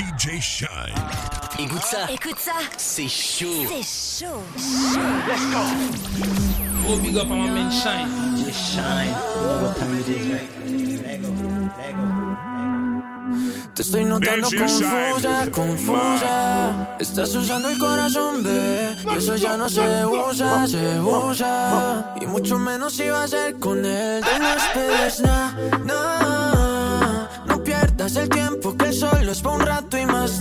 DJ Shine. Écoute ça. Écoute ça. C'est chaud. C'est chaud. Let's go. Gros big up à my man Shine. DJ Shine. What time it is, right? Te estoy notando confusa. Estás usando el corazón, bebé. Y eso ya no se usa. Y mucho menos si va a ser con él. No esperes nada. No pierdas el tiempo, que solo es por un rato y más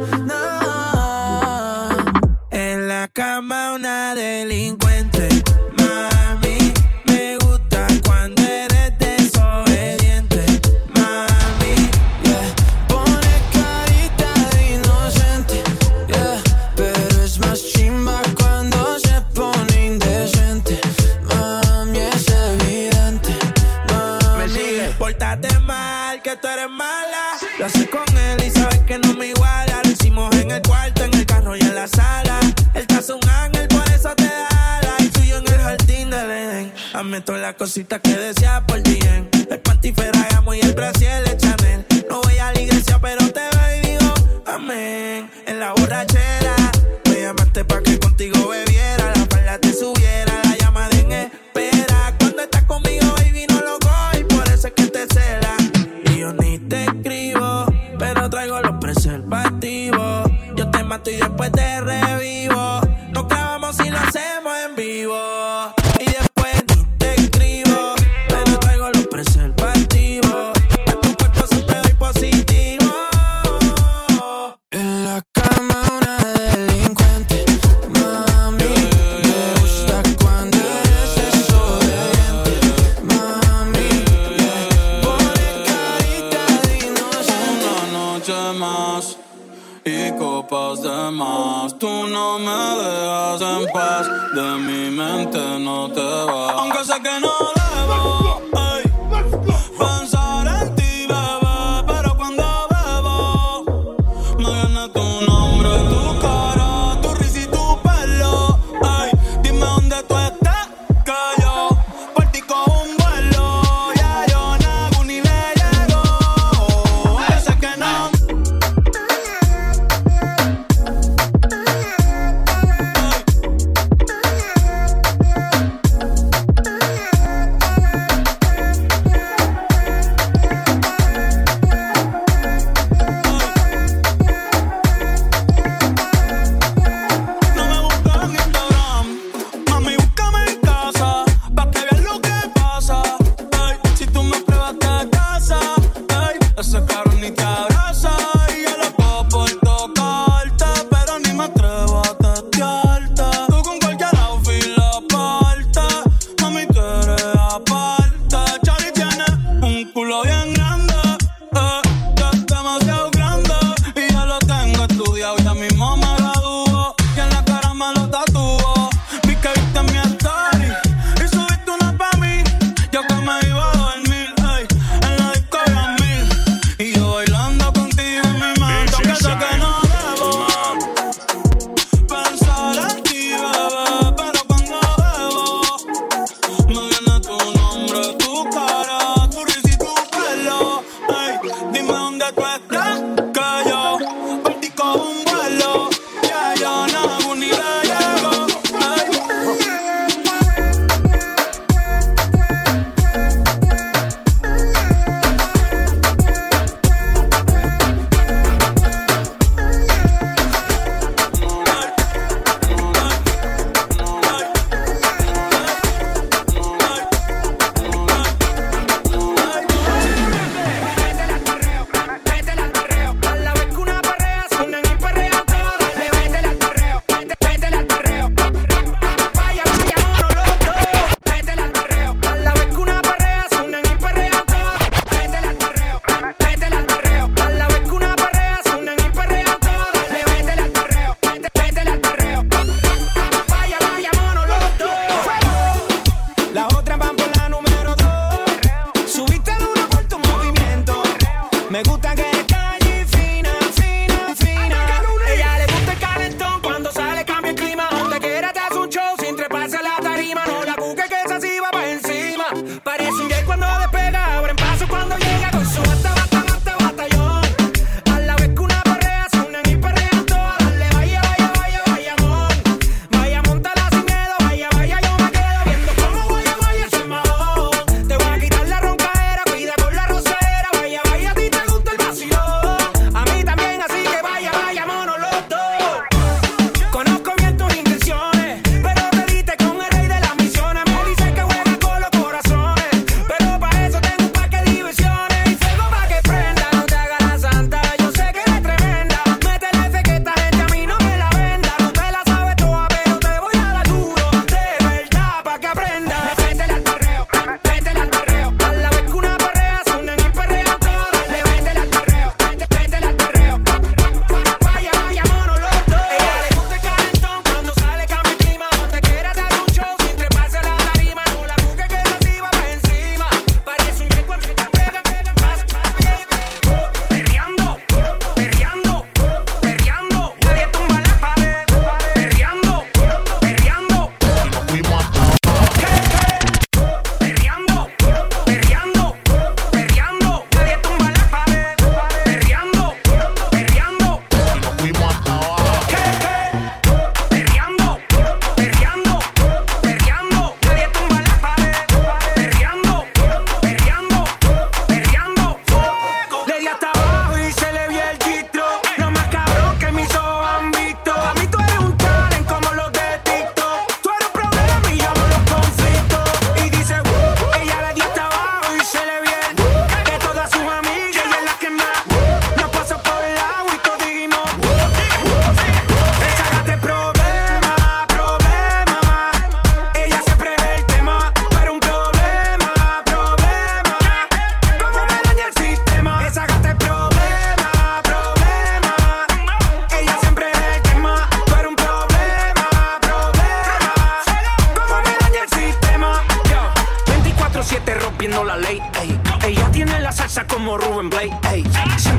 nada. En la cama una delincuente. Mami, me gusta cuando eres desobediente. Mami, yeah. Pone carita de inocente, yeah. Pero es más chimba cuando se pone indecente. Mami, es evidente. Mami, pórtate mal, que tú eres mala. Lo haces con él y sabes que no me iguala. Lo hicimos en el cuarto, en el carro y en la sala. Él te hace un ángel, por eso te ala. Y tú y yo en el jardín del Edén. Hazme todas las cositas que deseas por bien. El panty Ferragamo y el brasier de Chanel. No voy a la iglesia, pero te veo y digo amén. En la borrachera me llamaste pa' que contigo bebiera. La falda te subiera, la llamada en espera. Cuando estás conmigo, baby, no lo cojo y por eso es que te cela. Y yo ni te escribo, pero traigo los preservativos. Yo te mato y después te revivo. Nos clavamos y lo hacemos en vivo. Y después ni te escribo, pero traigo los preservativos. A tu cuerpo siempre doy positivo. En la cama una delincuente. Mami, me gusta cuando eres desobediente. Mami, pone carita de inocente. Una noche más y copas de más. Tú no me dejas en paz. De mi mente no te vas. Aunque sé que no debo, ay, pensar en ti, bebé. Pero cuando bebo, me viene tu nombre, tu cara, tu risa y tu pelo. Ay, dime dónde tú estás, que yo por ti cojo un vuelo. Ya yo nago ni le llego. Yo sé que no.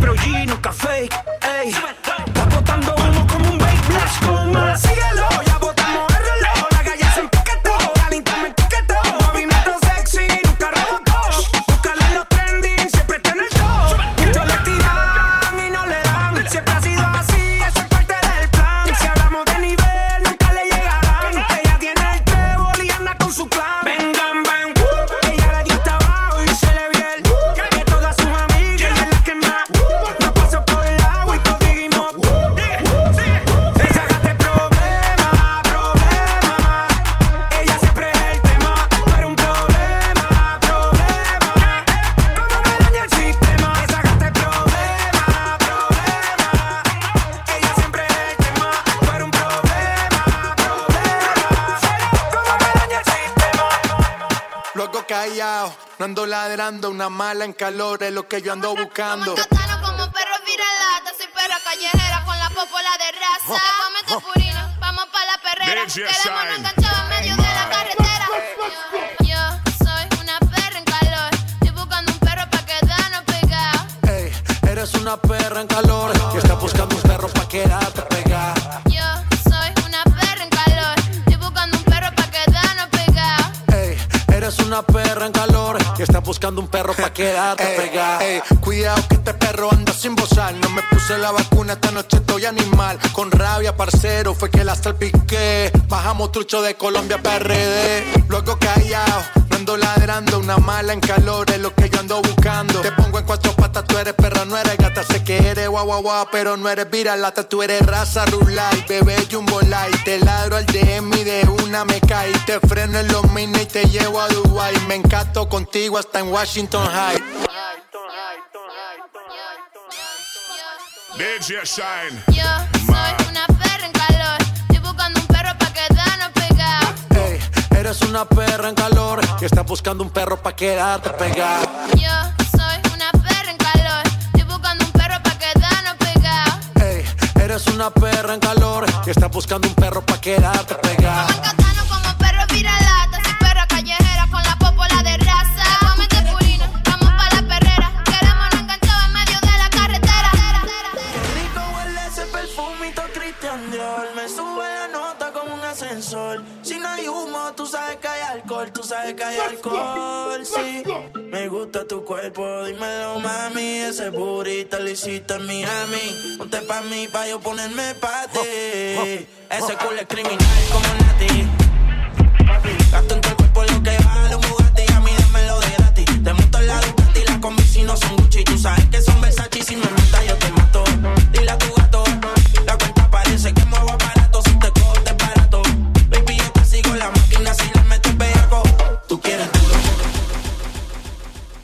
Siempre OG, nunca fake, ey. Está botando humo como un vape. Let's go, más. Síguelo, ya botamos el reloj. La calle se empaquetó, Galita me etiquetó. Movimiento sexy, nunca rebotó. Búscala en los trending, siempre está en el top. Muchos le tiran y no le dan. Siempre ha sido así, eso es parte del plan. Si hablamos de nivel, nunca le llegarán. Ella tiene el trébol y anda con su clan. Vengan, ven, ella le dio hasta abajo y se le vio el que todas sus amigas es la que más no pasó por el agua y todos dijimos sácate problema, problema. Ella siempre es el tema, pero un problema, problema. Como me daña el sistema, sácate problema, problema. Ella siempre es el tema, pero un problema, problema. Como me daña el sistema. Luego callado, no ando ladrando, una mala en calor es lo que yo ando buscando. Catano como perro viralata, soy perra callejera con la popola de raza. Cómete purina, vamos pa' la perrera. Queremos enganchado en medio de la carretera. Yo soy una perra en calor, estoy buscando un perro pa' quedarnos pegados. Ey, eres una perra en calor y estás buscando un perro pa' quedarte pegada. Yo soy una perra en calor, estoy buscando un perro pa' quedarnos pegados. Ey, eres una perra en calor y estás buscando un perro pa' quedarte pegada. Ey, cuidado que este perro anda sin bozar. No me puse la vacuna, esta noche estoy animal. Con rabia, parcero, fue que la salpiqué. Bajamos trucho de Colombia PRD. Luego callado, no ando ladrando, una mala en calor es lo que yo ando buscando. Te pongo en cuatro patas, tú eres perra, no eres gata. Sé que eres guau guau guau, pero no eres viralata. Tú eres raza rulay, bebé jumbo light. Te ladro al DM y de una me cae. Te freno en los mini y te llevo a Dubai. Me encanto contigo hasta en Washington High. DJ Shine. Yo soy una perra en calor, estoy buscando un perro pa' quedarnos pegados. Ey, eres una perra en calor y estás buscando un perro pa' quedarte pegada. Yo soy una perra en calor, estoy buscando un perro pa' quedarnos pegados. Ey, eres una perra en calor y estás buscando un perro pa' quedarte pegada. Vamos catano como perro viralata, soy perra callejera con la popola de raza. Cómete purina, vamos pa' la perrera. Queremos enganchado en medio de la carretera. Rico huele ese perfumito Christian Dior. Me sube la nota como un ascensor. Si no hay humo, tú sabes que hay alcohol. Tú sabes que hay alcohol, sí. Me gusta tu cuerpo, dímelo mami. Ese burrito lo hiciste en Miami. Ponte pa' mí, pa' yo ponerme pa' ti. Ese culo es criminal como Nati.